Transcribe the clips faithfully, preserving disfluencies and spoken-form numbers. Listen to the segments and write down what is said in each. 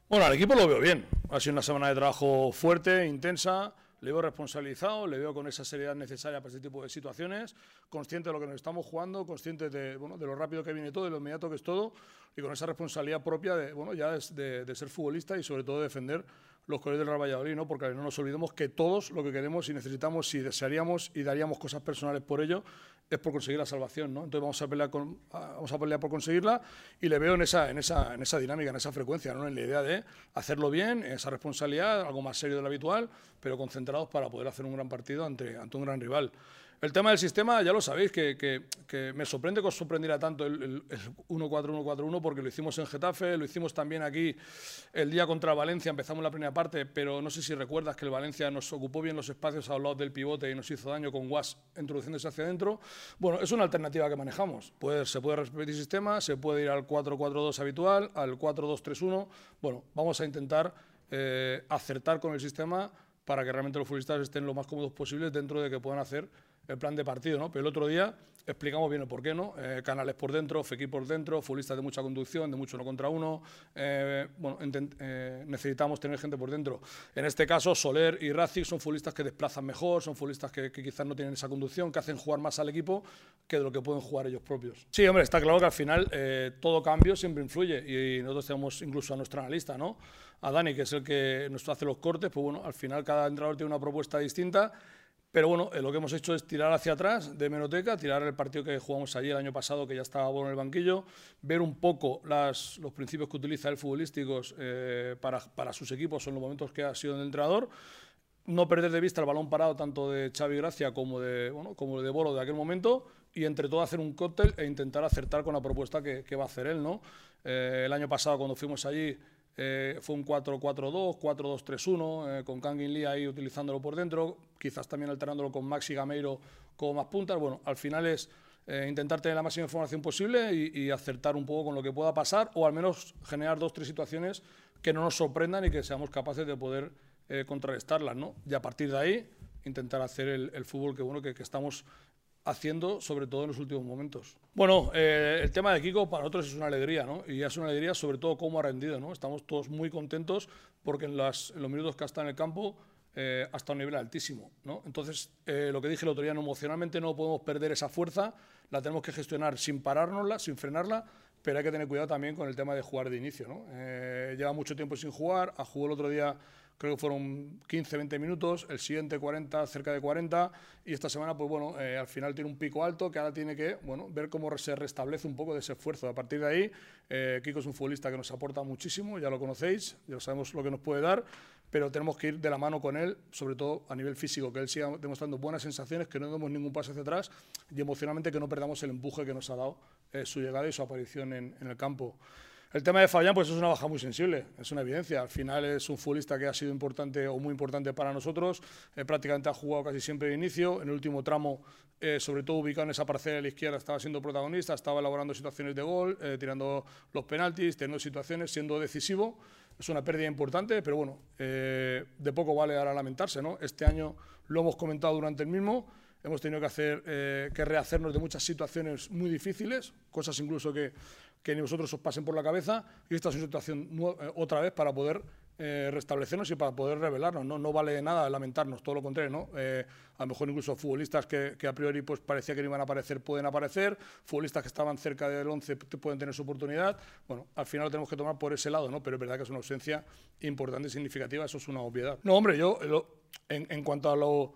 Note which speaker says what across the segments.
Speaker 1: Bueno, al equipo lo veo bien. Ha sido una semana de trabajo fuerte, intensa. Le veo responsabilizado, le veo con esa seriedad necesaria para este tipo de situaciones, consciente de lo que nos estamos jugando, consciente de, bueno, de lo rápido que viene todo, de lo inmediato que es todo, y con esa responsabilidad propia de, bueno, ya de, de ser futbolista y sobre todo de defender los colores del Real Valladolid, ¿no? Porque no nos olvidemos que todos lo que queremos y necesitamos, si desearíamos y daríamos cosas personales por ello, es por conseguir la salvación, ¿no? Entonces vamos a pelear, con, vamos a pelear por conseguirla y le veo en esa, en, esa, en esa dinámica, en esa frecuencia, ¿no? En la idea de hacerlo bien, esa responsabilidad, algo más serio de lo habitual, pero concentrados para poder hacer un gran partido ante, ante un gran rival. El tema del sistema, ya lo sabéis, que, que, que me sorprende que os sorprendiera tanto el, el, el uno cuatro uno cuatro uno, porque lo hicimos en Getafe, lo hicimos también aquí el día contra Valencia, empezamos la primera parte, pero no sé si recuerdas que el Valencia nos ocupó bien los espacios a los lados del pivote y nos hizo daño con Guas introduciéndose hacia adentro. Bueno, es una alternativa que manejamos. Puede, se puede repetir sistema, se puede ir al cuatro cuatro dos habitual, al cuatro dos tres uno. Bueno, vamos a intentar eh, acertar con el sistema para que realmente los futbolistas estén lo más cómodos posibles dentro de que puedan hacer el plan de partido, ¿no? Pero el otro día explicamos bien el por qué, ¿no? Eh, canales por dentro, Fekir por dentro, futbolistas de mucha conducción, de mucho uno contra uno. Eh, bueno, eh, necesitamos tener gente por dentro. En este caso, Soler y Racic son futbolistas que desplazan mejor, son futbolistas que, que quizás no tienen esa conducción, que hacen jugar más al equipo que de lo que pueden jugar ellos propios. Sí, hombre, está claro que al final eh, todo cambio siempre influye y nosotros tenemos incluso a nuestro analista, ¿no? A Dani, que es el que nos hace los cortes, pues bueno, al final cada entrenador tiene una propuesta distinta. Pero bueno, eh, lo que hemos hecho es tirar hacia atrás de hemeroteca, tirar el partido que jugamos allí el año pasado, que ya estaba bueno en el banquillo, ver un poco las, los principios que utiliza el futbolísticos eh, para, para sus equipos en los momentos que ha sido el entrenador, no perder de vista el balón parado tanto de Xavi Gracia como de, bueno, como de Bolo de aquel momento y entre todo hacer un cóctel e intentar acertar con la propuesta que, que va a hacer él, ¿no? Eh, el año pasado cuando fuimos allí Eh, fue un cuatro cuatro dos, cuatro dos tres uno, eh, con Kangin Lee ahí utilizándolo por dentro, quizás también alternándolo con Maxi Gameiro como más puntas. Bueno, al final es eh, intentar tener la máxima información posible y, y acertar un poco con lo que pueda pasar o al menos generar dos, tres situaciones que no nos sorprendan y que seamos capaces de poder eh, contrarrestarlas, ¿no? Y a partir de ahí intentar hacer el, el fútbol que, bueno, que, que estamos haciendo, sobre todo en los últimos momentos. Bueno, eh, el tema de Kiko para nosotros es una alegría, ¿no? Y es una alegría sobre todo cómo ha rendido, ¿no? Estamos todos muy contentos porque en, las, en los minutos que ha estado en el campo eh, ha estado a un nivel altísimo, ¿no? Entonces, eh, lo que dije el otro día, no, emocionalmente no podemos perder esa fuerza, la tenemos que gestionar sin parárnosla, sin frenarla, pero hay que tener cuidado también con el tema de jugar de inicio, ¿no? Eh, lleva mucho tiempo sin jugar, ha jugado el otro día, creo que fueron quince, veinte minutos, el siguiente cuarenta, cerca de cuarenta, y esta semana, pues bueno, eh, al final tiene un pico alto que ahora tiene que, bueno, ver cómo se restablece un poco de ese esfuerzo. A partir de ahí, eh, Kiko es un futbolista que nos aporta muchísimo, ya lo conocéis, ya sabemos lo que nos puede dar, pero tenemos que ir de la mano con él, sobre todo a nivel físico, que él siga demostrando buenas sensaciones, que no demos ningún paso hacia atrás y emocionalmente que no perdamos el empuje que nos ha dado eh, su llegada y su aparición en, en el campo. El tema de Fabián, pues es una baja muy sensible, es una evidencia. Al final es un futbolista que ha sido importante o muy importante para nosotros. Eh, prácticamente ha jugado casi siempre de inicio. En el último tramo, eh, sobre todo ubicado en esa parcela de la izquierda, estaba siendo protagonista, estaba elaborando situaciones de gol, eh, tirando los penaltis, teniendo situaciones, siendo decisivo. Es una pérdida importante, pero bueno, eh, de poco vale ahora lamentarse, ¿no? Este año lo hemos comentado durante el mismo. Hemos tenido que, hacer, eh, que rehacernos de muchas situaciones muy difíciles, cosas incluso que, que ni vosotros os pasen por la cabeza, y esta es una situación eh, otra vez para poder eh, restablecernos y para poder revelarnos, ¿no? No vale nada lamentarnos, todo lo contrario, ¿no? Eh, a lo mejor incluso futbolistas que, que a priori pues, parecía que no iban a aparecer pueden aparecer, futbolistas que estaban cerca del once pueden tener su oportunidad. Bueno, al final lo tenemos que tomar por ese lado, ¿no? Pero es verdad que es una ausencia importante y significativa, eso es una obviedad. No, hombre, yo lo, en, en cuanto a lo...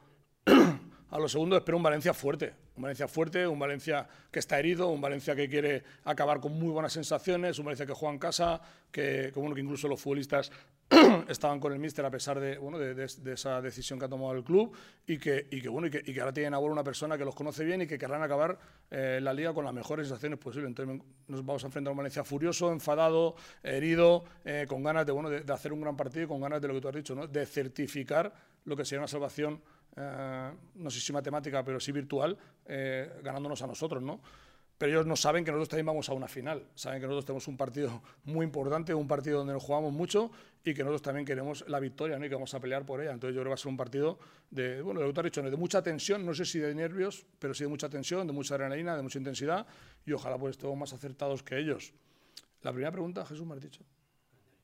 Speaker 1: A lo segundo, espero un Valencia fuerte, un Valencia fuerte, un Valencia que está herido, un Valencia que quiere acabar con muy buenas sensaciones, un Valencia que juega en casa, que, que, bueno, que incluso los futbolistas estaban con el míster a pesar de, bueno, de, de, de esa decisión que ha tomado el club y que, y que, bueno, y que, y que ahora tienen a bordo una persona que los conoce bien y que querrán acabar eh, la liga con las mejores sensaciones posibles. Entonces nos vamos a enfrentar a un Valencia furioso, enfadado, herido, eh, con ganas de, bueno, de, de hacer un gran partido y con ganas de lo que tú has dicho, ¿no? De certificar lo que sería una salvación. Eh, no sé si matemática, pero sí virtual, eh, ganándonos a nosotros, ¿no? Pero ellos no saben que nosotros también vamos a una final, saben que nosotros tenemos un partido muy importante, un partido donde nos jugamos mucho y que nosotros también queremos la victoria, ¿no? Y que vamos a pelear por ella. Entonces yo creo que va a ser un partido de, bueno, lo que tú has dicho, de mucha tensión, no sé si de nervios, pero sí de mucha tensión, de mucha adrenalina, de mucha intensidad y ojalá pues estemos más acertados que ellos. La primera pregunta, Jesús, me has dicho.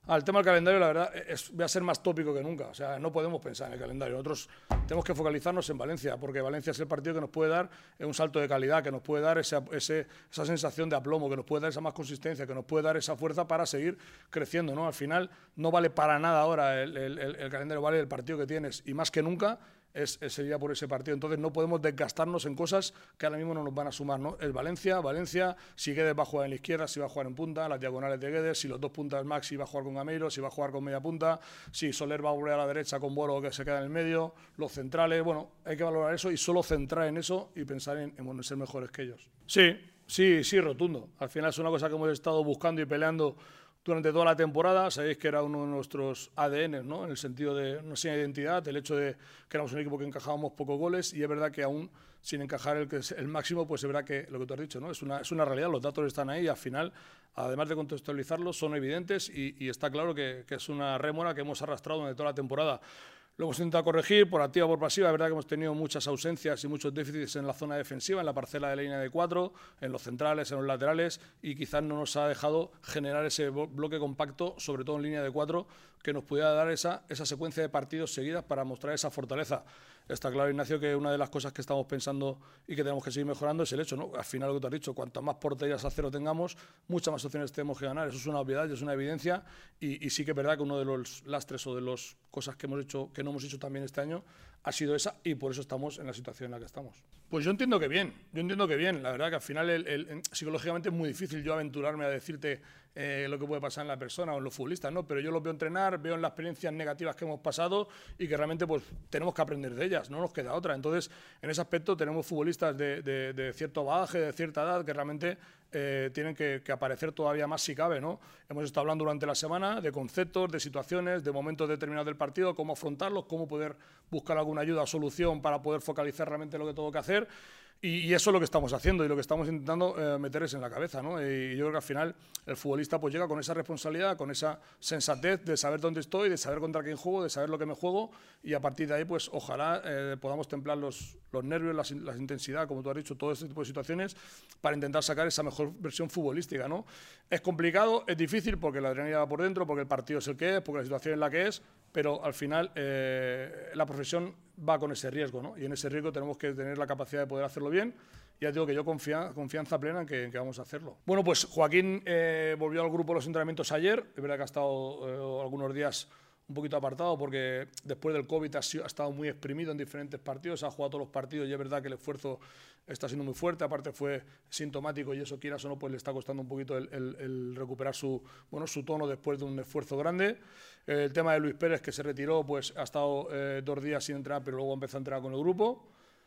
Speaker 1: Al tema del calendario, la verdad, es, voy a ser más tópico que nunca. O sea, no podemos pensar en el calendario. Nosotros tenemos que focalizarnos en Valencia, porque Valencia es el partido que nos puede dar un salto de calidad, que nos puede dar ese, ese, esa sensación de aplomo, que nos puede dar esa más consistencia, que nos puede dar esa fuerza para seguir creciendo, ¿no? Al final, no vale para nada ahora el, el, el, el calendario, vale el partido que tienes. Y más que nunca, es, es sería por ese partido. Entonces no podemos desgastarnos en cosas que ahora mismo no nos van a sumar, ¿no? El Valencia, Valencia, si Guedes va a jugar en la izquierda, si va a jugar en punta, las diagonales de Guedes, si los dos puntas Maxi va a jugar con Gameiro, si va a jugar con media punta, si Soler va a volver a la derecha con Boro que se queda en el medio, los centrales, bueno, hay que valorar eso y solo centrar en eso y pensar en, en, bueno, en ser mejores que ellos. Sí, sí, sí, rotundo. Al final es una cosa que hemos estado buscando y peleando durante toda la temporada. Sabéis que era uno de nuestros A D N, ¿no? En el sentido de una seña de identidad, el hecho de que éramos un equipo que encajábamos pocos goles, y es verdad que aún sin encajar el, el máximo, pues es verdad que lo que tú has dicho, ¿no? Es una, es una realidad, los datos están ahí y al final, además de contextualizarlos, son evidentes y, y está claro que, que es una rémora que hemos arrastrado durante toda la temporada. Lo hemos intentado corregir por activa o por pasiva. Es verdad que hemos tenido muchas ausencias y muchos déficits en la zona defensiva, en la parcela de la línea de cuatro, en los centrales, en los laterales, y quizás no nos ha dejado generar ese bloque compacto, sobre todo en línea de cuatro, que nos pudiera dar esa, esa secuencia de partidos seguidas para mostrar esa fortaleza. Está claro, Ignacio, que una de las cosas que estamos pensando y que tenemos que seguir mejorando es el hecho, ¿no? Al final, lo que te has dicho, cuanto más porterías a cero tengamos, muchas más opciones tenemos que ganar. Eso es una obviedad y es una evidencia, y, y sí que es verdad que uno de los lastres o de las cosas que hemos hecho, que no hemos hecho también este año, ha sido esa, y por eso estamos en la situación en la que estamos. Pues yo entiendo que bien, yo entiendo que bien. La verdad que al final el, el, psicológicamente es muy difícil yo aventurarme a decirte eh, lo que puede pasar en la persona o en los futbolistas, ¿no? Pero yo los veo entrenar, veo en las experiencias negativas que hemos pasado y que realmente pues tenemos que aprender de ellas, no nos queda otra. Entonces, en ese aspecto tenemos futbolistas de, de, de cierto bagaje, de cierta edad, que realmente eh, tienen que, que aparecer todavía más si cabe, ¿no? Hemos estado hablando durante la semana de conceptos, de situaciones, de momentos determinados del partido, cómo afrontarlos, cómo poder buscar alguna ayuda o solución para poder focalizar realmente lo que tengo que hacer. Y, y eso es lo que estamos haciendo y lo que estamos intentando eh, meterles en la cabeza, ¿no? Y yo creo que al final el futbolista pues llega con esa responsabilidad, con esa sensatez de saber dónde estoy, de saber contra quién juego, de saber lo que me juego, y a partir de ahí pues ojalá eh, podamos templar los, los nervios, la, la intensidad, como tú has dicho, todo este tipo de situaciones para intentar sacar esa mejor versión futbolística, ¿no? Es complicado, es difícil porque la adrenalina va por dentro, porque el partido es el que es, porque la situación es la que es, pero al final eh, la profesión va con ese riesgo, ¿no? Y en ese riesgo tenemos que tener la capacidad de poder hacerlo bien. Ya digo que yo confía, confianza plena en que, en que vamos a hacerlo. Bueno, pues Joaquín eh, volvió al grupo de los entrenamientos ayer. Es verdad que ha estado eh, algunos días un poquito apartado porque después del COVID ha, sido, ha estado muy exprimido en diferentes partidos, ha jugado todos los partidos y es verdad que el esfuerzo está siendo muy fuerte, aparte fue sintomático y eso, quieras o no, pues le está costando un poquito el, el, el recuperar su, bueno, su tono después de un esfuerzo grande. Eh, el tema de Luis Pérez, que se retiró, pues ha estado eh, dos días sin entrenar, pero luego empezó a entrenar con el grupo.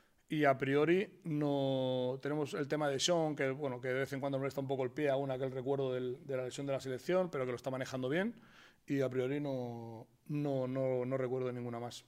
Speaker 1: Y a priori no tenemos el tema de Sean, que bueno, que de vez en cuando molesta un poco el pie, aún aquel recuerdo del, de la lesión de la selección, pero que lo está manejando bien. Y a priori no, no, no, no recuerdo ninguna más.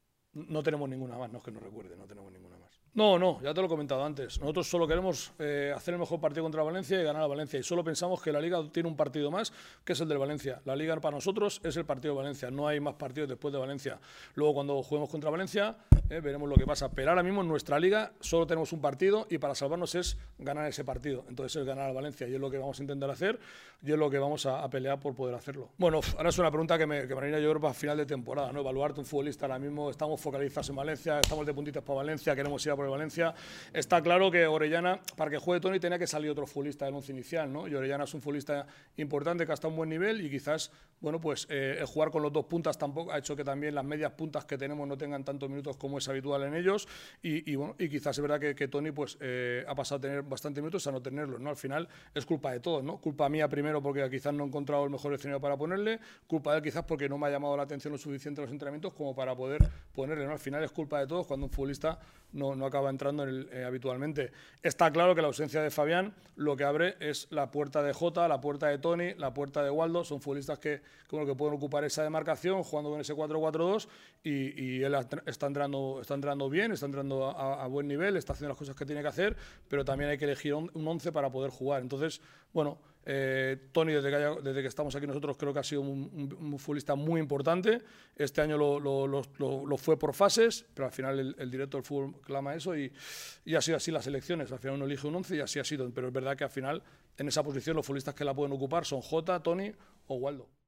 Speaker 1: No tenemos ninguna más, no es que no recuerde, no tenemos ninguna más. No, no, ya te lo he comentado antes. Nosotros solo queremos eh, hacer el mejor partido contra Valencia y ganar a Valencia. Y solo pensamos que la Liga tiene un partido más, que es el del Valencia. La Liga para nosotros es el partido de Valencia. No hay más partidos después de Valencia. Luego, cuando juguemos contra Valencia, eh, veremos lo que pasa. Pero ahora mismo en nuestra Liga solo tenemos un partido y para salvarnos es ganar ese partido. Entonces es ganar a Valencia y es lo que vamos a intentar hacer y es lo que vamos a, a pelear por poder hacerlo. Bueno, ahora es una pregunta que me, que me haría yo creo para final de temporada, ¿no? Evaluarte un futbolista ahora mismo. Estamos focalizados en Valencia, estamos de puntitas para Valencia, queremos ir a por el Valencia. Está claro que Orellana, para que juegue Toni, tenía que salir otro futbolista del once inicial, ¿no? Y Orellana es un futbolista importante que ha estado a un buen nivel y quizás, bueno, pues eh, el jugar con los dos puntas tampoco ha hecho que también las medias puntas que tenemos no tengan tantos minutos como es habitual en ellos y, y bueno, y quizás es verdad que, que Toni pues eh, ha pasado a tener bastantes minutos a no tenerlos, ¿no? Al final es culpa de todos, ¿no? Culpa mía primero porque quizás no he encontrado el mejor escenario para ponerle, culpa de él quizás porque no me ha llamado la atención lo suficiente en los entrenamientos como para poder ponerle, ¿no? Al final es culpa de todos cuando un futbolista no, no acaba entrando en el Eh, habitualmente. Está claro que la ausencia de Fabián lo que abre es la puerta de Jota, la puerta de Toni, la puerta de Waldo. Son futbolistas que, como que pueden ocupar esa demarcación jugando con ese cuatro cuatro dos y, y él está entrando, está entrando bien, está entrando a, a buen nivel, está haciendo las cosas que tiene que hacer, pero también hay que elegir un, un once para poder jugar. Entonces, bueno, Eh, Toni, desde que, haya, desde que estamos aquí nosotros, creo que ha sido un, un, un futbolista muy importante. Este año lo, lo, lo, lo, lo fue por fases, pero al final el, el director del fútbol clama eso y, y ha sido así las elecciones. Al final uno elige un once y así ha sido. Pero es verdad que al final, en esa posición, los futbolistas que la pueden ocupar son Jota, Toni o Waldo.